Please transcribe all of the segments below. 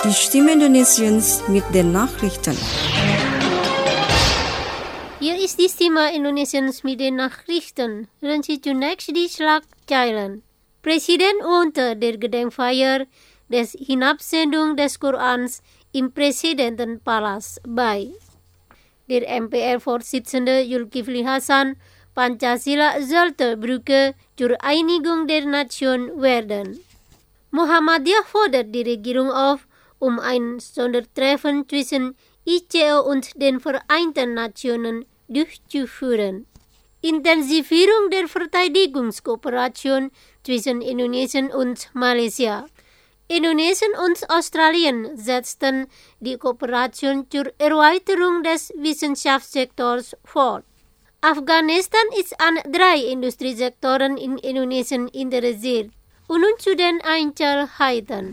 Die Stimme Indonesiens mit den Nachrichten. Hier ist die Stimme Indonesiens mit den Nachrichten. Dan zit u next die Schlagzeilen. Presiden unter der Gedenkfeier des Hinabsendung des Korans im Präsidentenpalast bei. Der MPR-Vorsitzende Zulkifli Hasan, Pancasila sollte Brücke zur Einigung der Nation werden. Muhammadiyah fordert die Regierung auf, ein Sondertreffen zwischen ICO und den Vereinten Nationen durchzuführen. Intensivierung der Verteidigungskooperation zwischen Indonesien und Malaysia. Indonesien und Australien setzten die Kooperation zur Erweiterung des Wissenschaftssektors fort. Afghanistan ist an 3 Industriesektoren in Indonesien interessiert. Und nun zu den Einzelheiten.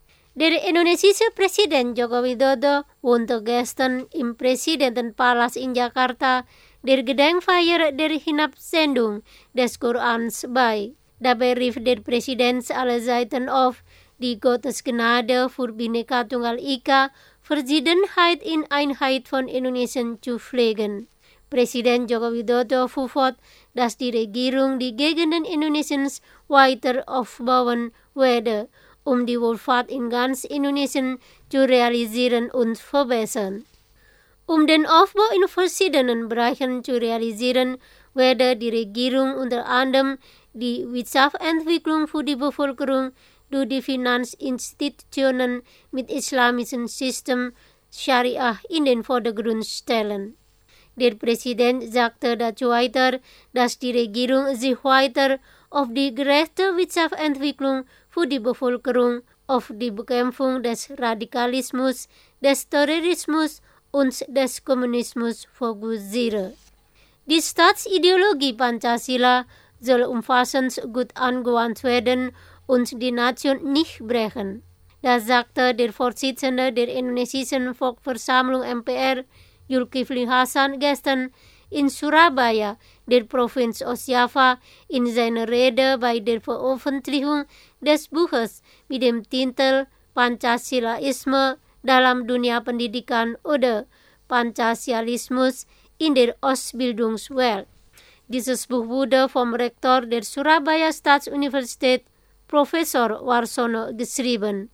Der indonesische Präsident Joko Widodo wohnte gestern im Präsidentenpalast in Jakarta der Gedenkfeier der Hinabsendung des Korans bei. Dabei rief der Präsident alle Seiten auf, die Gottesgnade für Bhinneka Tunggal Ika, Verschiedenheit in Einheit von Indonesien zu pflegen. Präsident Joko Widodo fuhr fort, dass die Regierung die Gegenden Indonesiens weiter aufbauen werde, die Wohlfahrt in ganz Indonesien zu realisieren und verbessern. Den Aufbau in verschiedenen Bereichen zu realisieren, werde die Regierung unter anderem die Wirtschaftsentwicklung für die Bevölkerung durch die Finanzinstitutionen mit islamischem System Syariah in den Vordergrund stellen. Der Präsident sagte dazu weiter, dass die Regierung sich weiter auf die gerechte Wirtschaftsentwicklung für die Bevölkerung, auf die Bekämpfung des Radikalismus, des Terrorismus und des Kommunismus fokussiere. Die Staatsideologie Pancasila soll umfassend gut angewandt werden und die Nation nicht brechen. Das sagte der Vorsitzende der Indonesischen Volksversammlung MPR, Zulkifli Hasan, gestern in Surabaya, der Provinz Ostjava, in seiner Rede bei der Veröffentlichung des Buches mit dem Titel Pancasilaisme dalam Dunia Pendidikan oder Pancasialismus in der Ausbildungswelt. Dieses Buch wurde vom Rektor der Surabaya Staatsuniversität, Professor Warsono, geschrieben.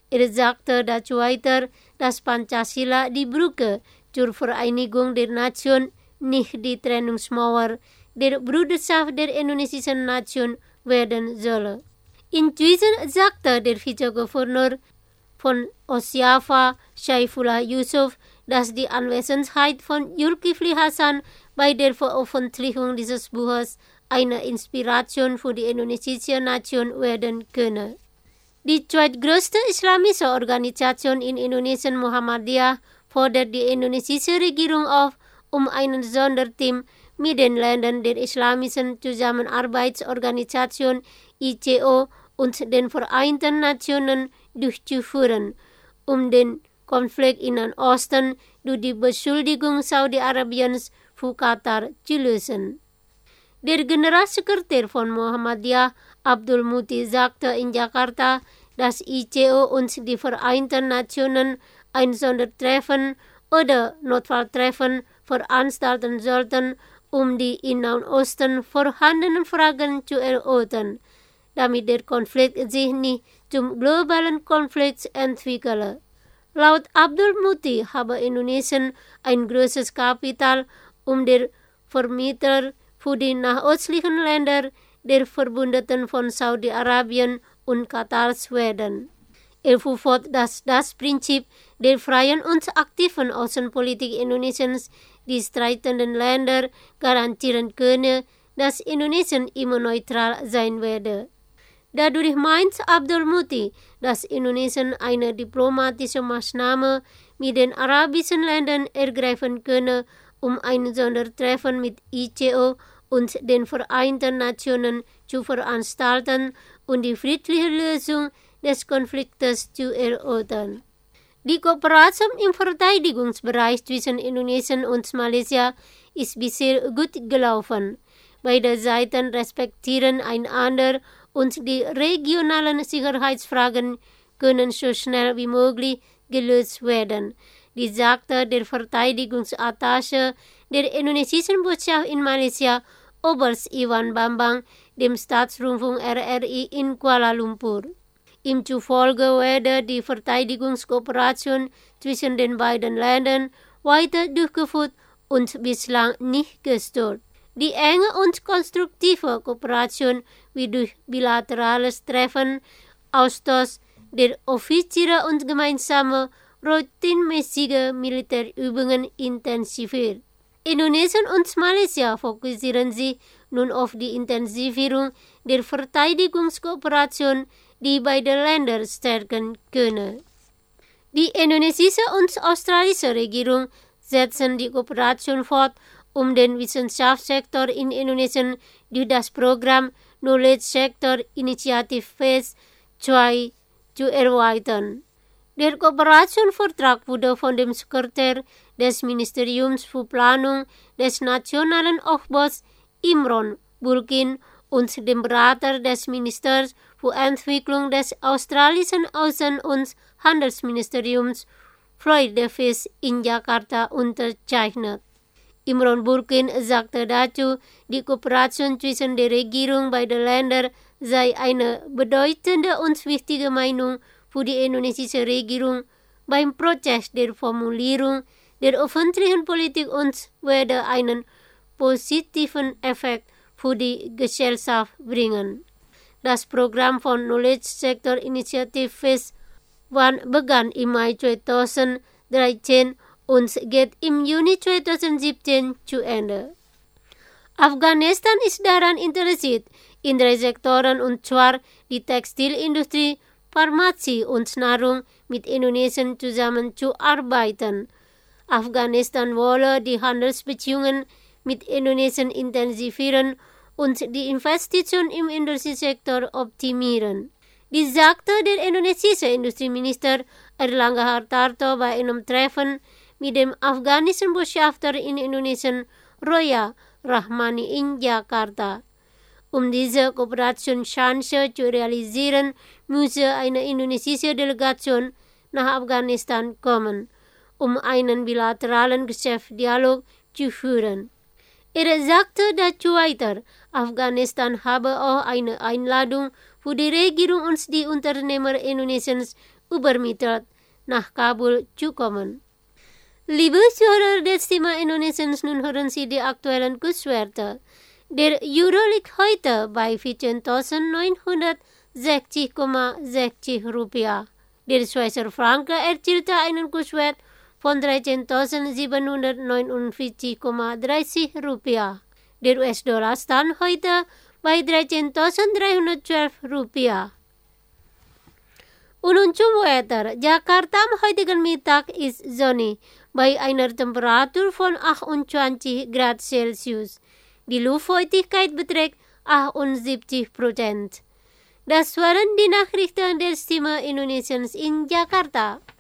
Sagte dazu weiter, dass Pancasila die Brücke zur Vereinigung der Nation, nicht die Trennungsmauer der Bruderschaft der indonesischen Nation werden solle. Inzwischen sagte der Vizegouverneur von Ostjava, Saifullah Yusuf, dass die Anwesenheit von Zulkifli Hasan bei der Veröffentlichung dieses Buches eine Inspiration für die indonesische Nation werden könne. Die zweitgrößte islamische Organisation in Indonesien, Muhammadiyah, fordert die indonesische Regierung auf, einen Sonderteam mit den Ländern der Islamischen Zusammenarbeitsorganisation ICO und den Vereinten Nationen durchzuführen, den Konflikt in Nahen Osten durch die Beschuldigung Saudi-Arabiens für Katar zu lösen. Der Generalsekretär von Muhammadiyah, Abdul Muti, sagte in Jakarta, dass ICO und die Vereinten Nationen ein Sondertreffen oder Notfalltreffen veranstalten sollten, die in Nahen Osten vorhandenen Fragen zu erörtern, damit der Konflikt sich nicht zum globalen Konflikt entwickle. Laut Abdul Muti habe Indonesien ein großes Kapital, der Vermittler für die nahöstlichen Länder der Verbündeten von Saudi-Arabien und Katar werden. Fuhr fort, dass das Prinzip der freien und aktiven Außenpolitik Indonesiens die streitenden Länder garantieren könne, dass Indonesien immer neutral sein werde. Dadurch meint Abdul Muti, dass Indonesien eine diplomatische Maßnahme mit den arabischen Ländern ergreifen könne, ein Sondertreffen mit ICO und den Vereinten Nationen zu veranstalten und die friedliche Lösung des Konfliktes zu erörtern. Die Kooperation im Verteidigungsbereich zwischen Indonesien und Malaysia ist bisher gut gelaufen. Beide Seiten respektieren einander und die regionalen Sicherheitsfragen können so schnell wie möglich gelöst werden. Die sagte der Verteidigungsattaché der indonesischen Botschaft in Malaysia, Oberst Iwan Bambang, dem Staatsrundfunk RRI in Kuala Lumpur. Ihm zufolge werde die Verteidigungskooperation zwischen den beiden Ländern weiter durchgeführt und bislang nicht gestört. Die enge und konstruktive Kooperation wie durch bilaterales Treffen, Austausch der Offiziere und gemeinsame routinemäßige Militärübungen intensiviert. Indonesien und Malaysia fokussieren sich nun auf die Intensivierung der Verteidigungskooperation, die beide Länder stärken könne. Die indonesische und australische Regierung setzen die Kooperation fort, um den Wissenschaftssektor in Indonesien durch das Programm Knowledge Sector Initiative Phase 2 zu erweitern. Der Kooperationsvertrag wurde von dem Sekretär des Ministeriums für Planung des Nationalen Aufbaus Imron Burkin und dem Berater des Ministers für Entwicklung des australischen Außen- und Handelsministeriums Floyd Davis in Jakarta unterzeichnet. Imron Burkin sagte dazu, die Kooperation zwischen der Regierung beider Länder sei eine bedeutende und wichtige Meinung für die indonesische Regierung beim Prozess der Formulierung der öffentlichen Politik und werde einen positiven Effekt für die Gesellschaft bringen. Das Programm von Knowledge Sector Initiative Phase 1 begann im Mai 2013 und geht im Juni 2017 zu Ende. Afghanistan ist daran interessiert, in 3 Sektoren, und zwar die Textilindustrie, Pharmazie und Nahrung, mit Indonesien zusammenzuarbeiten. Afghanistan wolle die Handelsbeziehungen mit Indonesien intensivieren und die Investitionen im Industriesektor optimieren. Dies sagte der indonesische Industrieminister Erlangga Hartarto bei einem Treffen mit dem afghanischen Botschafter in Indonesien, Roya Rahmani in Jakarta. Um diese Kooperationschance zu realisieren, müsse eine indonesische Delegation nach Afghanistan kommen, um einen bilateralen Geschäftsdialog zu führen. Er sagte dazu weiter, Afghanistan habe auch eine Einladung für die Regierung und die Unternehmer Indonesiens übermittelt, nach Kabul zu kommen. Liebe Zuhörer des Thema Indonesiens, nun hören Sie die aktuellen Kurswerte. Der Euro liegt heute bei 14.960,60 Rupiah. Der Schweizer Franken erzielte einen Kurswert von 13.749,30 Rupiah. Der US-Dollar stand heute bei 13.312 Rupiah. Und zum Wetter. Jakarta am heutigen Mittag ist sonnig, bei einer Temperatur von 28 Grad Celsius. Die Luftfeuchtigkeit beträgt 78%. Das waren die Nachrichten der Stimme Indonesiens in Jakarta.